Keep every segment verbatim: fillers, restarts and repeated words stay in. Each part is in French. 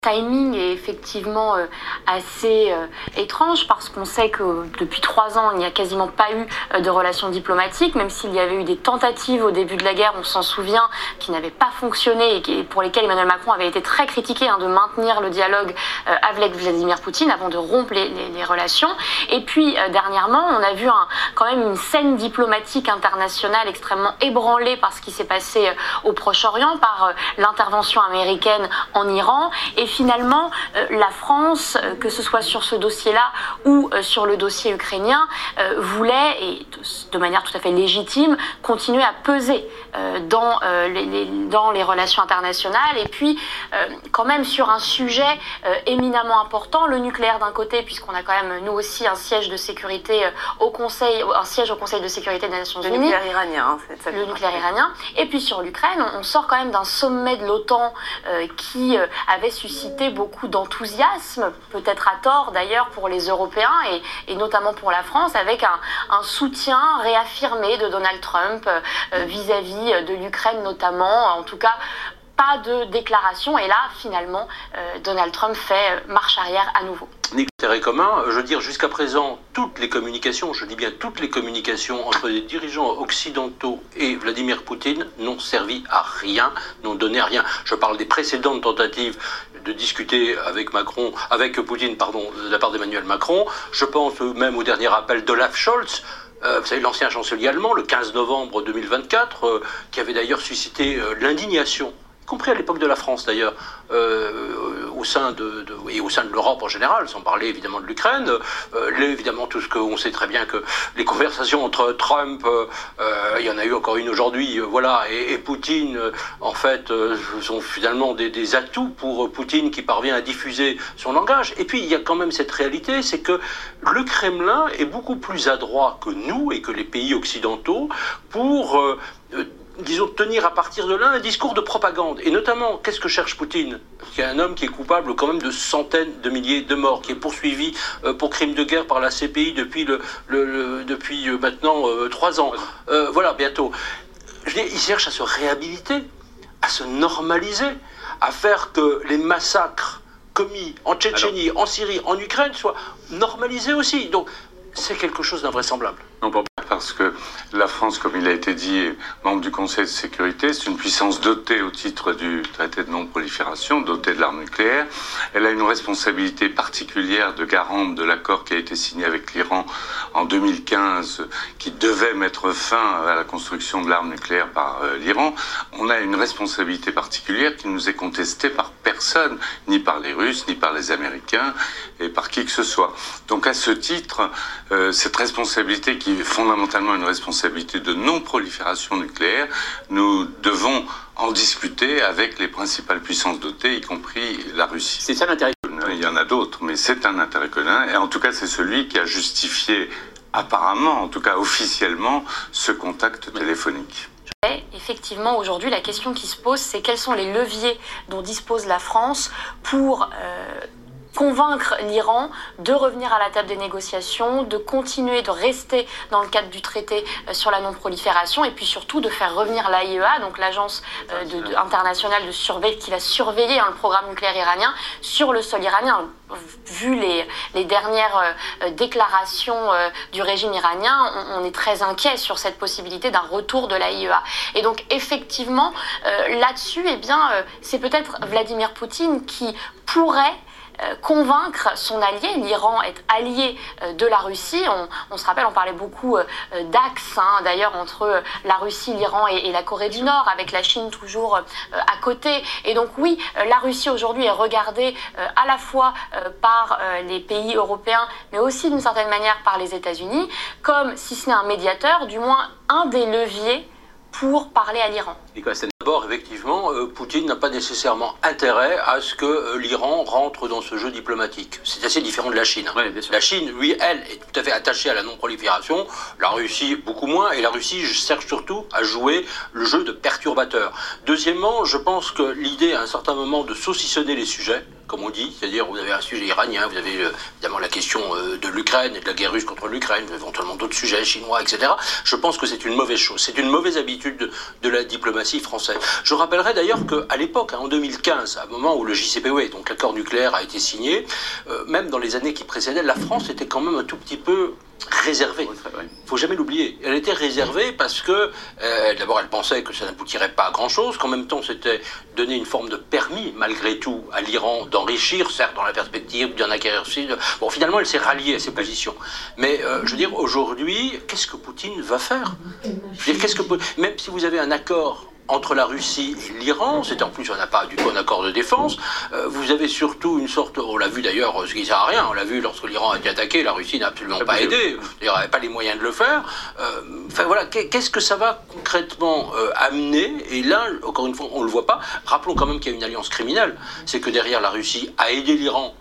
timing est effectivement euh, assez euh, étrange parce qu'on sait que depuis trois ans, il n'y a quasiment pas eu euh, de relations diplomatiques, même s'il y avait eu des tentatives au début de la guerre, on s'en souvient, qui n'avaient pas fonctionné et qui, pour lesquelles Emmanuel Macron avait été très critiqué hein, de maintenir le dialogue euh, avec Vladimir Poutine avant de rompre les, les, les relations. Et puis, euh, dernièrement, on a vu un, quand même une scène diplomatique internationale extrêmement ébranlée par ce qui s'est passé euh, au Proche-Orient, par euh, l'intervention américaine en Iran. Et finalement, euh, la France, euh, que ce soit sur ce dossier-là ou euh, sur le dossier ukrainien, euh, voulait, et de, de manière tout à fait légitime, continuer à peser euh, dans, euh, les, les, dans les relations internationales. Et puis, euh, quand même, sur un sujet euh, éminemment important, le nucléaire d'un côté, puisqu'on a quand même, nous aussi, un siège de sécurité euh, au Conseil, un siège au Conseil de sécurité des Nations Unies. Le nucléaire iranien, en fait. Ça le nucléaire iranien. Et puis sur l'Ukraine, on, on sort quand même d'un sommet de l'OTAN euh, qui euh, avait suscité beaucoup d'enthousiasme, peut-être à tort d'ailleurs pour les Européens et, et notamment pour la France, avec un, un soutien réaffirmé de Donald Trump euh, vis-à-vis de l'Ukraine notamment, en tout cas pas de déclaration. Et là, finalement, euh, Donald Trump fait marche arrière à nouveau. Intérêt commun, je veux dire, jusqu'à présent, toutes les communications, je dis bien toutes les communications entre les dirigeants occidentaux et Vladimir Poutine n'ont servi à rien, n'ont donné à rien. Je parle des précédentes tentatives de discuter avec Macron, avec Poutine, pardon, de la part d'Emmanuel Macron. Je pense même au dernier appel d'Olaf Scholz, euh, vous savez, l'ancien chancelier allemand, le quinze novembre deux mille vingt-quatre, euh, qui avait d'ailleurs suscité euh, l'indignation, y compris à l'époque de la France d'ailleurs, euh, au sein de, de, et au sein de l'Europe en général, sans parler évidemment de l'Ukraine, euh, évidemment tout ce qu'on sait très bien que les conversations entre Trump, euh, euh, il y en a eu encore une aujourd'hui, euh, voilà, et, et Poutine, euh, en fait, euh, sont finalement des, des atouts pour Poutine qui parvient à diffuser son langage. Et puis il y a quand même cette réalité, c'est que le Kremlin est beaucoup plus adroit que nous et que les pays occidentaux pour euh, euh, disons, tenir à partir de là un discours de propagande. Et notamment, qu'est-ce que cherche Poutine? Qui est un homme qui est coupable quand même de centaines de milliers de morts, qui est poursuivi euh, pour crimes de guerre par la C P I depuis, le, le, le, depuis euh, maintenant euh, trois ans. Euh, voilà, bientôt. Je dis, il cherche à se réhabiliter, à se normaliser, à faire que les massacres commis en Tchétchénie, Alors... en Syrie, en Ukraine soient normalisés aussi. Donc, c'est quelque chose d'invraisemblable. Non, pas parce que la France, comme il a été dit, est membre du Conseil de sécurité. C'est une puissance dotée au titre du traité de non-prolifération, dotée de l'arme nucléaire. Elle a une responsabilité particulière de garante de l'accord qui a été signé avec l'Iran en deux mille quinze, qui devait mettre fin à la construction de l'arme nucléaire par euh, l'Iran. On a une responsabilité particulière qui nous est contestée par personne, ni par les Russes, ni par les Américains, et par qui que ce soit. Donc à ce titre, euh, cette responsabilité qui est fondamentalement une responsabilité de non-prolifération nucléaire, nous devons en discuter avec les principales puissances dotées, y compris la Russie. C'est ça l'intérêt. Il y en a d'autres, mais c'est un intérêt commun, et en tout cas c'est celui qui a justifié, apparemment, en tout cas officiellement, ce contact téléphonique. Effectivement, aujourd'hui, la question qui se pose, c'est quels sont les leviers dont dispose la France pour euh, convaincre l'Iran de revenir à la table des négociations, de continuer, de rester dans le cadre du traité euh, sur la non-prolifération, et puis surtout de faire revenir l'A I E A, donc l'agence euh, de, de, internationale de surveillance qui va surveiller hein, le programme nucléaire iranien sur le sol iranien. Vu les, les dernières euh, déclarations euh, du régime iranien, on, on est très inquiet sur cette possibilité d'un retour de l'A I E A. Et donc effectivement, euh, là-dessus, eh bien, euh, c'est peut-être Vladimir Poutine qui pourrait convaincre son allié. L'Iran est allié de la Russie. On, on se rappelle, on parlait beaucoup d'axes, hein, d'ailleurs, entre la Russie, l'Iran et, et la Corée du Nord, avec la Chine toujours à côté. Et donc oui, la Russie aujourd'hui est regardée à la fois par les pays européens, mais aussi d'une certaine manière par les États-Unis, comme, si ce n'est un médiateur, du moins un des leviers pour parler à l'Iran. D'abord, effectivement, euh, Poutine n'a pas nécessairement intérêt à ce que euh, l'Iran rentre dans ce jeu diplomatique. C'est assez différent de la Chine. Hein. Oui, bien sûr. La Chine, lui, elle, est tout à fait attachée à la non-prolifération. La Russie, beaucoup moins. Et la Russie cherche surtout à jouer le jeu de perturbateur. Deuxièmement, je pense que l'idée, à un certain moment, de saucissonner les sujets, comme on dit, c'est-à-dire vous avez un sujet iranien, vous avez euh, évidemment la question euh, de l'Ukraine et de la guerre russe contre l'Ukraine, éventuellement d'autres sujets chinois, et cetera. Je pense que c'est une mauvaise chose, c'est une mauvaise habitude de, de la diplomatie française. Je rappellerai d'ailleurs qu'à l'époque, hein, en deux mille quinze, à un moment où le J C P O A, donc l'accord nucléaire, a été signé, euh, même dans les années qui précédaient, la France était quand même un tout petit peu réservée. Il ne faut jamais l'oublier. Elle était réservée parce que, euh, d'abord, elle pensait que ça n'aboutirait pas à grand-chose, qu'en même temps, c'était donner une forme de permis, malgré tout, à l'Iran d'enrichir, certes dans la perspective d'en acquérir aussi. Bon, finalement, elle s'est ralliée à ses positions. Mais, euh, je veux dire, aujourd'hui, qu'est-ce que Poutine va faire? Je veux dire, qu'est-ce que... Même si vous avez un accord entre la Russie et l'Iran, c'est en plus, on n'a pas du tout un accord de défense, euh, vous avez surtout une sorte, on l'a vu d'ailleurs, ce qui ne sert à rien, on l'a vu lorsque l'Iran a été attaqué, la Russie n'a absolument pas aidé, d'ailleurs, elle n'avait pas les moyens de le faire. Euh, enfin voilà, qu'est-ce que ça va concrètement euh, amener? Et là, encore une fois, on ne le voit pas. Rappelons quand même qu'il y a une alliance criminelle, c'est que derrière la Russie a aidé l'Iran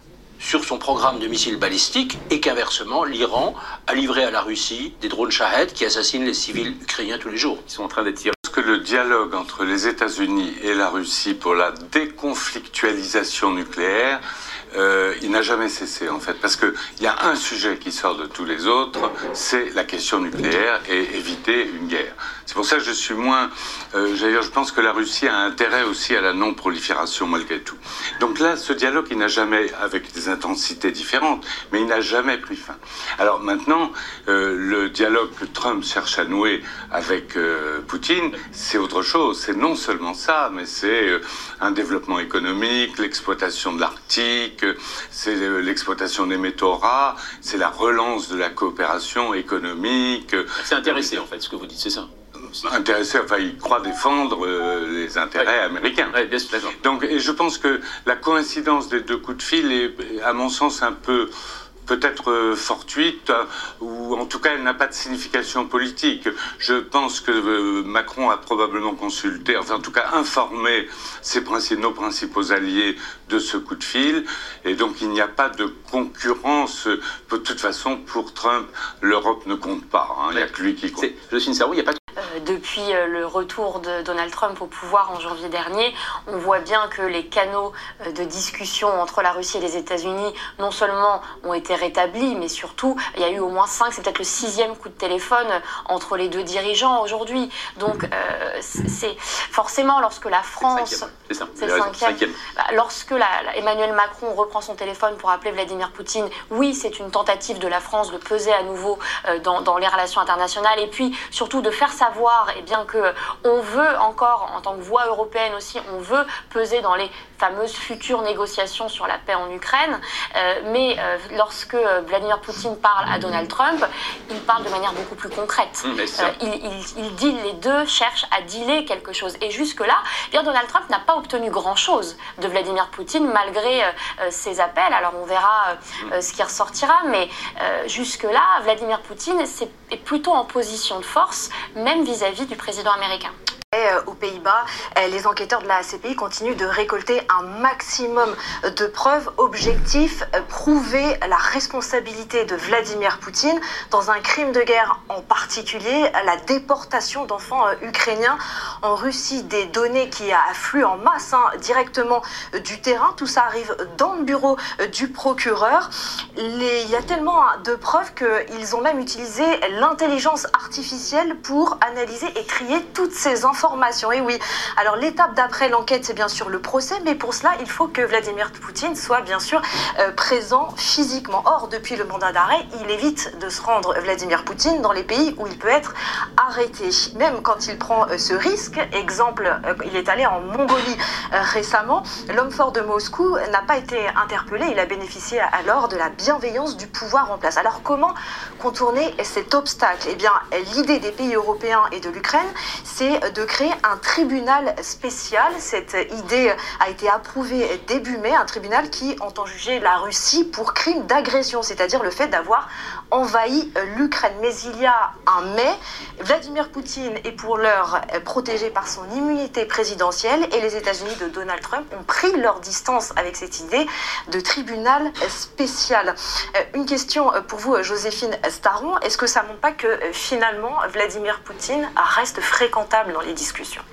sur son programme de missiles balistiques et qu'inversement, l'Iran a livré à la Russie des drones Shahed qui assassinent les civils ukrainiens tous les jours. Ils sont en train d'être tirés. Que le dialogue entre les États-Unis et la Russie pour la déconflictualisation nucléaire, euh, il n'a jamais cessé en fait, parce qu'il y a un sujet qui sort de tous les autres, c'est la question nucléaire et éviter une guerre. C'est pour ça que je suis moins... Euh, d'ailleurs, je pense que la Russie a intérêt aussi à la non-prolifération malgré tout. Donc là, ce dialogue, il n'a jamais, avec des intensités différentes, mais il n'a jamais pris fin. Alors maintenant, euh, le dialogue que Trump cherche à nouer avec euh, Poutine, c'est autre chose. C'est non seulement ça, mais c'est euh, un développement économique, l'exploitation de l'Arctique, c'est l'exploitation des métaux rares, c'est la relance de la coopération économique. C'est intéressé, en fait, ce que vous dites, c'est ça? Intéressé, enfin, il croit défendre euh, les intérêts ouais. américains. Ouais, bien sûr. Donc, et je pense que la coïncidence des deux coups de fil est, à mon sens, un peu peut-être euh, fortuite, euh, ou en tout cas, elle n'a pas de signification politique. Je pense que euh, Macron a probablement consulté, enfin en tout cas informé ses principes, nos principaux alliés de ce coup de fil, et donc il n'y a pas de concurrence. De toute façon, pour Trump, l'Europe ne compte pas. Hein, il n'y a que lui qui compte. Je suis une cerveau, il n'y a pas de... Euh, depuis euh, le retour de Donald Trump au pouvoir en janvier dernier, on voit bien que les canaux euh, de discussion entre la Russie et les États-Unis non seulement ont été rétablis, mais surtout il y a eu au moins cinq, c'est peut-être le sixième coup de téléphone entre les deux dirigeants aujourd'hui. Donc euh, c'est forcément lorsque la France, c'est ça, c'est le cinquième, cinquième. Bah, lorsque la, la Emmanuel Macron reprend son téléphone pour appeler Vladimir Poutine, oui, c'est une tentative de la France de peser à nouveau euh, dans, dans les relations internationales et puis surtout de faire sa savoir eh bien que on veut encore, en tant que voix européenne aussi, on veut peser dans les fameuses futures négociations sur la paix en Ukraine. Euh, mais euh, lorsque Vladimir Poutine parle à Donald Trump, il parle de manière beaucoup plus concrète. Mmh, euh, il, il, il dit, les deux cherchent à dealer quelque chose. Et jusque-là, eh bien Donald Trump n'a pas obtenu grand-chose de Vladimir Poutine malgré euh, ses appels. Alors on verra euh, ce qui ressortira, mais euh, jusque-là, Vladimir Poutine est, est plutôt en position de force, même vis-à-vis du président américain. Aux Pays-Bas, les enquêteurs de la C P I continuent de récolter un maximum de preuves. Objectif, prouver la responsabilité de Vladimir Poutine dans un crime de guerre, en particulier la déportation d'enfants ukrainiens en Russie. Des données qui affluent en masse hein, directement du terrain. Tout ça arrive dans le bureau du procureur. Les... Il y a tellement de preuves qu'ils ont même utilisé l'intelligence artificielle pour analyser et trier toutes ces informations. Et oui, alors l'étape d'après l'enquête, c'est bien sûr le procès, mais pour cela, il faut que Vladimir Poutine soit bien sûr euh, présent physiquement. Or, depuis le mandat d'arrêt, il évite de se rendre, Vladimir Poutine, dans les pays où il peut être arrêté. Même quand il prend euh, ce risque, exemple, euh, il est allé en Mongolie euh, récemment, l'homme fort de Moscou n'a pas été interpellé, il a bénéficié alors de la bienveillance du pouvoir en place. Alors comment contourner cet obstacle? Eh bien, l'idée des pays européens et de l'Ukraine, c'est de créer un tribunal spécial. Cette idée a été approuvée début mai, un tribunal qui entend juger la Russie pour crime d'agression, c'est-à-dire le fait d'avoir envahi l'Ukraine. Mais il y a un mais, Vladimir Poutine est pour l'heure protégé par son immunité présidentielle et les États-Unis de Donald Trump ont pris leur distance avec cette idée de tribunal spécial. Une question pour vous, Joséphine Staron, est-ce que ça ne montre pas que finalement Vladimir Poutine reste fréquentable dans les discussions?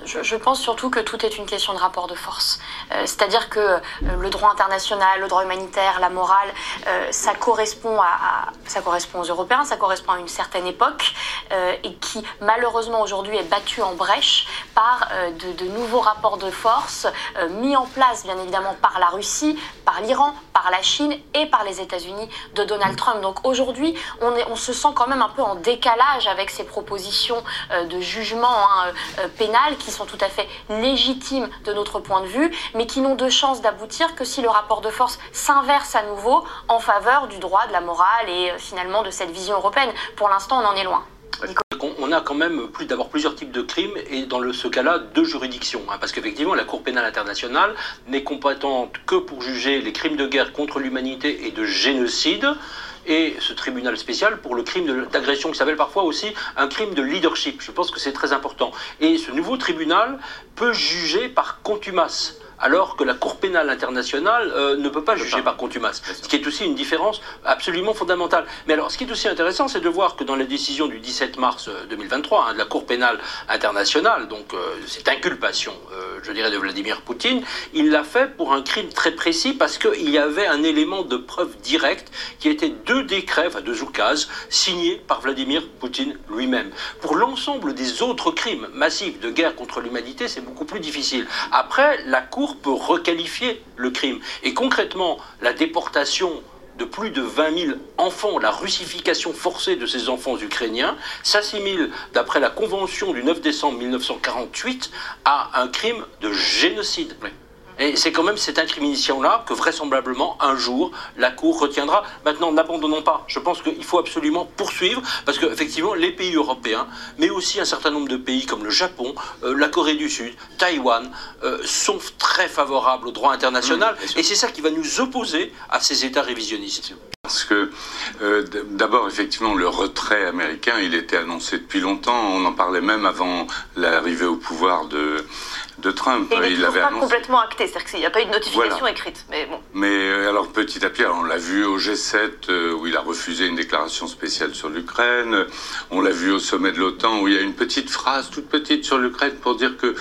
Je, je pense surtout que tout est une question de rapport de force. Euh, C'est-à-dire que euh, le droit international, le droit humanitaire, la morale, euh, ça correspond à, à, ça correspond aux Européens, ça correspond à une certaine époque euh, et qui malheureusement aujourd'hui est battue en brèche par euh, de, de nouveaux rapports de force euh, mis en place bien évidemment par la Russie, par l'Iran, par la Chine et par les États-Unis de Donald Trump. Donc aujourd'hui, on, est, on se sent quand même un peu en décalage avec ces propositions euh, de jugement hein, euh, pénal qui sont tout à fait légitimes de notre point de vue, mais qui n'ont de chance d'aboutir que si le rapport de force s'inverse à nouveau en faveur du droit, de la morale et euh, finalement de cette vision européenne. Pour l'instant, on en est loin. On a quand même plus d'avoir plusieurs types de crimes et dans le, ce cas-là deux juridictions hein, parce qu'effectivement la Cour pénale internationale n'est compétente que pour juger les crimes de guerre contre l'humanité et de génocide et ce tribunal spécial pour le crime d'agression qui s'appelle parfois aussi un crime de leadership. Je pense que c'est très important et ce nouveau tribunal peut juger par contumace alors que la Cour pénale internationale euh, ne peut pas juger par contumace, ce qui est aussi une différence absolument fondamentale. Mais alors, ce qui est aussi intéressant, c'est de voir que dans la décision du dix-sept mars deux mille vingt-trois hein, de la Cour pénale internationale, donc euh, cette inculpation, euh, je dirais, de Vladimir Poutine, il l'a fait pour un crime très précis parce qu'il y avait un élément de preuve directe qui était deux décrets, enfin deux oukases, signés par Vladimir Poutine lui-même. Pour l'ensemble des autres crimes massifs de guerre contre l'humanité, c'est beaucoup plus difficile. Après, la Cour peut requalifier le crime. Et concrètement, la déportation de plus de vingt mille enfants, la russification forcée de ces enfants ukrainiens, s'assimile, d'après la Convention du neuf décembre mille neuf cent quarante-huit, à un crime de génocide. Oui. Et c'est quand même cette incrimination-là que vraisemblablement, un jour, la Cour retiendra. Maintenant, n'abandonnons pas. Je pense qu'il faut absolument poursuivre, parce qu'effectivement, les pays européens, mais aussi un certain nombre de pays comme le Japon, euh, la Corée du Sud, Taïwan, euh, sont très favorables au droit international. Mmh, et c'est ça qui va nous opposer à ces États révisionnistes. Parce que, euh, d'abord, effectivement, le retrait américain, il était annoncé depuis longtemps. On en parlait même avant l'arrivée au pouvoir de, de Trump. Et il n'est il toujours avait pas annoncé... complètement acté, c'est-à-dire qu'il n'y a pas eu de notification voilà. écrite. Mais bon. Mais alors, petit à petit, alors, on l'a vu au G sept, euh, où il a refusé une déclaration spéciale sur l'Ukraine. On l'a vu au sommet de l'OTAN, où il y a une petite phrase, toute petite, sur l'Ukraine, pour dire que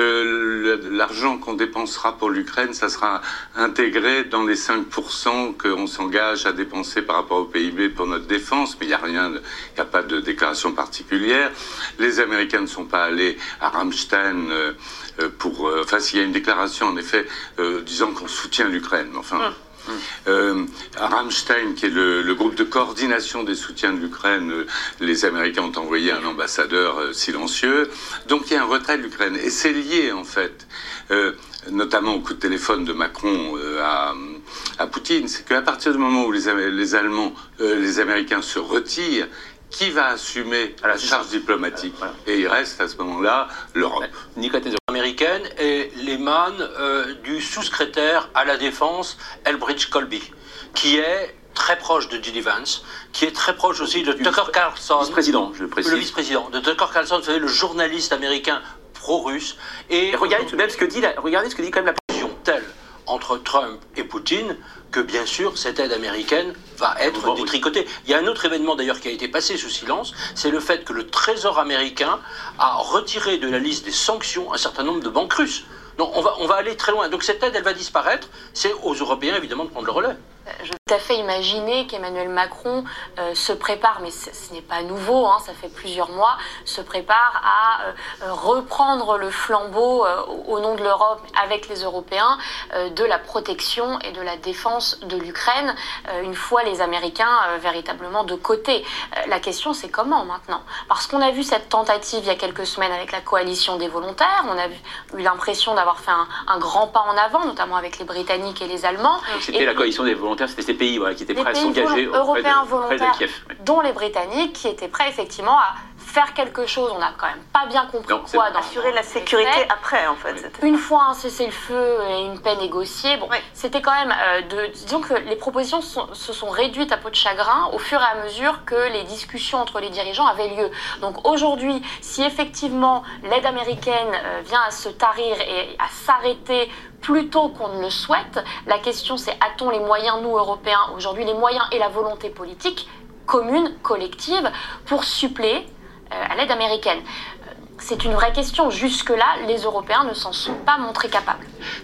euh, l'argent qu'on dépensera pour l'Ukraine, ça sera intégré dans les cinq pour cent qu'on s'engage à dépenser par rapport au P I B pour notre défense, mais il n'y a rien, il n'y a pas de déclaration particulière. Les Américains ne sont pas allés à Ramstein euh, pour... Euh, enfin, s'il y a une déclaration, en effet, euh, disant qu'on soutient l'Ukraine, enfin... Hum. Euh, à Ramstein, qui est le, le groupe de coordination des soutiens de l'Ukraine, euh, les Américains ont envoyé un ambassadeur euh, silencieux. Donc il y a un retrait de l'Ukraine. Et c'est lié, en fait, euh, notamment au coup de téléphone de Macron euh, à, à Poutine. C'est qu'à partir du moment où les, les Allemands, euh, les Américains se retirent, qui va assumer la charge diplomatique? Voilà. Et il reste à ce moment-là l'Europe. Nicolas américaine et l'émane euh, du sous-secrétaire à la défense Elbridge Colby, qui est très proche de J D Vance, qui est très proche aussi de Tucker Carlson, vice-président, je le précise. Le vice-président de Tucker Carlson, vous savez, le journaliste américain pro-russe. Et, et regardez tout de même ce que dit, la, regardez ce que dit quand même la position telle entre Trump et Poutine que bien sûr cette aide américaine va être bon, détricotée. Oui. Il y a un autre événement d'ailleurs qui a été passé sous silence, c'est le fait que le Trésor américain a retiré de la liste des sanctions un certain nombre de banques russes. Donc on va, on va aller très loin. Donc cette aide, elle va disparaître. C'est aux Européens évidemment de prendre le relais. Je peux tout à fait imaginer qu'Emmanuel Macron euh, se prépare, mais ce, ce n'est pas nouveau, hein, ça fait plusieurs mois, se prépare à euh, reprendre le flambeau euh, au nom de l'Europe avec les Européens euh, de la protection et de la défense de l'Ukraine, euh, une fois les Américains euh, véritablement de côté. Euh, la question, c'est comment maintenant? Parce qu'on a vu cette tentative il y a quelques semaines avec la coalition des volontaires, on a vu, eu l'impression d'avoir fait un, un grand pas en avant, notamment avec les Britanniques et les Allemands. C'était la coalition des volontaires. C'était ces pays voilà, qui étaient prêts à s'engager européens volontaires, Kiev, oui. dont les Britanniques, qui étaient prêts effectivement à faire quelque chose. On n'a quand même pas bien compris non, quoi. Dans assurer la sécurité après, en fait. Oui. Une fois un cessez-le-feu et une paix négociée, bon, oui. c'était quand même euh, de... Disons que les propositions sont, se sont réduites à peau de chagrin au fur et à mesure que les discussions entre les dirigeants avaient lieu. Donc aujourd'hui, si effectivement l'aide américaine euh, vient à se tarir et à s'arrêter plutôt qu'on ne le souhaite, la question c'est a-t-on les moyens, nous Européens, aujourd'hui, les moyens et la volonté politique commune, collective, pour suppléer euh, à l'aide américaine. C'est une vraie question. Jusque-là, les Européens ne s'en sont pas montrés capables.